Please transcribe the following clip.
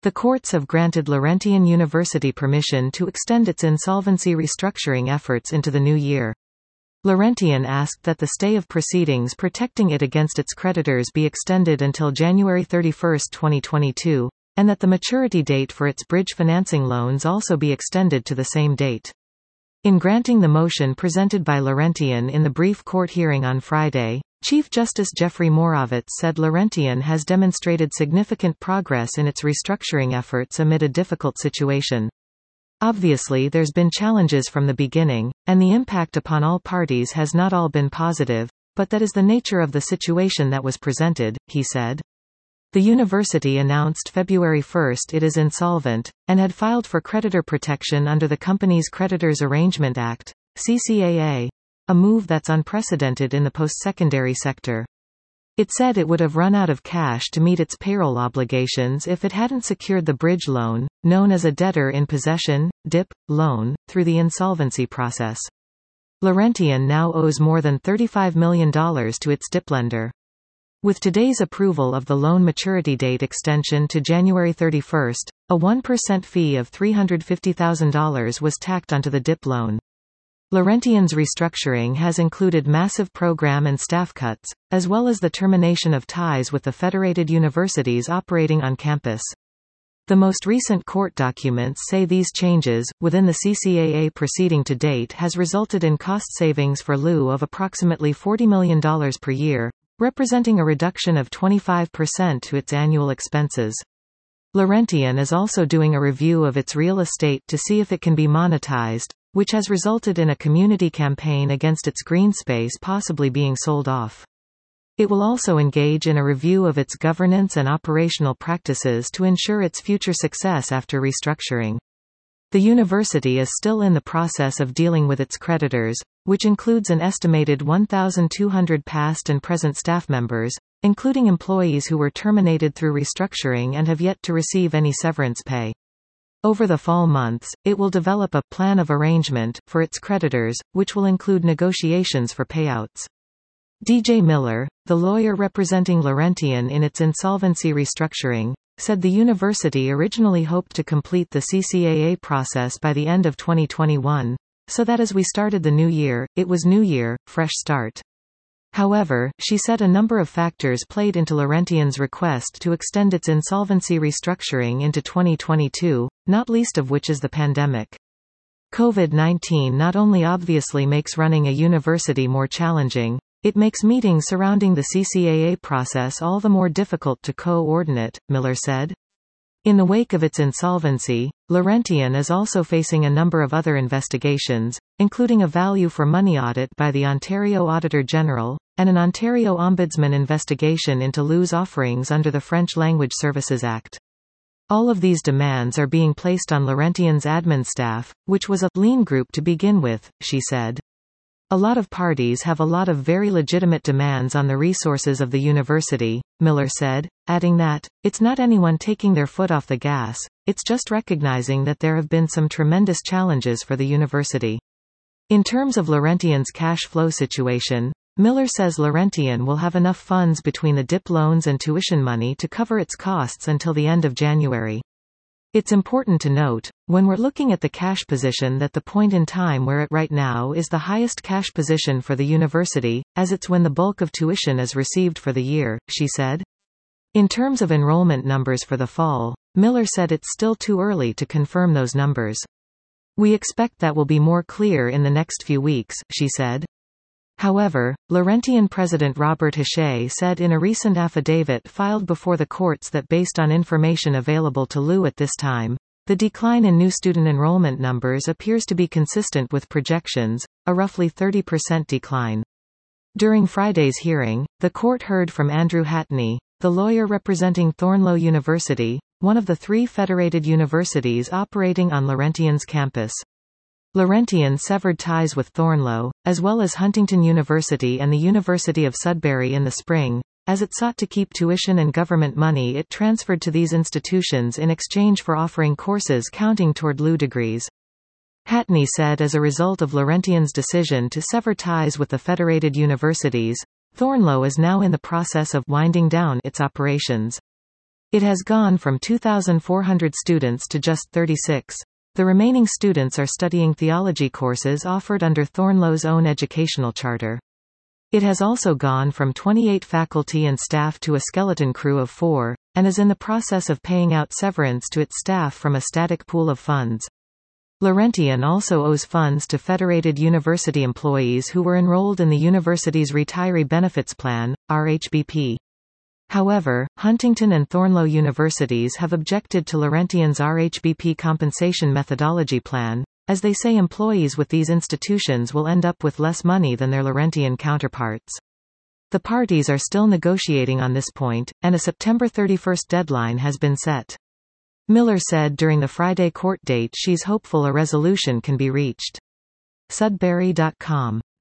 The courts have granted Laurentian University permission to extend its insolvency restructuring efforts into the new year. Laurentian asked that the stay of proceedings protecting it against its creditors be extended until January 31, 2022, and that the maturity date for its bridge financing loans also be extended to the same date. In granting the motion presented by Laurentian in the brief court hearing on Friday, Chief Justice Jeffrey Moravec said Laurentian has demonstrated significant progress in its restructuring efforts amid a difficult situation. Obviously there's been challenges from the beginning, and the impact upon all parties has not all been positive, but that is the nature of the situation that was presented, he said. The university announced February 1 it is insolvent, and had filed for creditor protection under the Companies Creditors Arrangement Act, CCAA, a move that's unprecedented in the post-secondary sector. It said it would have run out of cash to meet its payroll obligations if it hadn't secured the bridge loan, known as a debtor in possession, DIP, loan, through the insolvency process. Laurentian now owes more than $35 million to its DIP lender. With today's approval of the loan maturity date extension to January 31, a 1% fee of $350,000 was tacked onto the DIP loan. Laurentian's restructuring has included massive program and staff cuts, as well as the termination of ties with the federated universities operating on campus. The most recent court documents say these changes, within the CCAA proceeding to date, has resulted in cost savings for LU of approximately $40 million per year, representing a reduction of 25% to its annual expenses. Laurentian is also doing a review of its real estate to see if it can be monetized, which has resulted in a community campaign against its green space possibly being sold off. It will also engage in a review of its governance and operational practices to ensure its future success after restructuring. The university is still in the process of dealing with its creditors, which includes an estimated 1,200 past and present staff members, including employees who were terminated through restructuring and have yet to receive any severance pay. Over the fall months, it will develop a plan of arrangement for its creditors, which will include negotiations for payouts. DJ Miller, the lawyer representing Laurentian in its insolvency restructuring, said the university originally hoped to complete the CCAA process by the end of 2021, so that as we started the new year, it was new year, fresh start. However, she said a number of factors played into Laurentian's request to extend its insolvency restructuring into 2022, not least of which is the pandemic. COVID-19 not only obviously makes running a university more challenging, it makes meetings surrounding the CCAA process all the more difficult to coordinate, Miller said. In the wake of its insolvency, Laurentian is also facing a number of other investigations, including a value for money audit by the Ontario Auditor General, and an Ontario Ombudsman investigation into LU's offerings under the French Language Services Act. All of these demands are being placed on Laurentian's admin staff, which was a lean group to begin with, she said. A lot of parties have a lot of very legitimate demands on the resources of the university, Miller said, adding that, it's not anyone taking their foot off the gas, it's just recognizing that there have been some tremendous challenges for the university. In terms of Laurentian's cash flow situation, Miller says Laurentian will have enough funds between the DIP loans and tuition money to cover its costs until the end of January. It's important to note, when we're looking at the cash position, that the point in time we're at right now is the highest cash position for the university, as it's when the bulk of tuition is received for the year, she said. In terms of enrollment numbers for the fall, Miller said it's still too early to confirm those numbers. We expect that will be more clear in the next few weeks, she said. However, Laurentian President Robert Haché said in a recent affidavit filed before the courts that based on information available to LU at this time, the decline in new student enrollment numbers appears to be consistent with projections, a roughly 30% decline. During Friday's hearing, the court heard from Andrew Hatney, the lawyer representing Thornloe University, one of the 3 federated universities operating on Laurentian's campus. Laurentian severed ties with Thornloe, as well as Huntington University and the University of Sudbury in the spring. As it sought to keep tuition and government money it transferred to these institutions in exchange for offering courses counting toward LU degrees. Hatney said as a result of Laurentian's decision to sever ties with the federated universities, Thornloe is now in the process of winding down its operations. It has gone from 2,400 students to just 36. The remaining students are studying theology courses offered under Thornlow's own educational charter. It has also gone from 28 faculty and staff to a skeleton crew of 4, and is in the process of paying out severance to its staff from a static pool of funds. Laurentian also owes funds to federated university employees who were enrolled in the university's Retiree Benefits Plan, RHBP. However, Huntington and Thornlow universities have objected to Laurentian's RHBP compensation methodology plan, as they say employees with these institutions will end up with less money than their Laurentian counterparts. The parties are still negotiating on this point, and a September 31 deadline has been set. Miller said during the Friday court date she's hopeful a resolution can be reached. Sudbury.com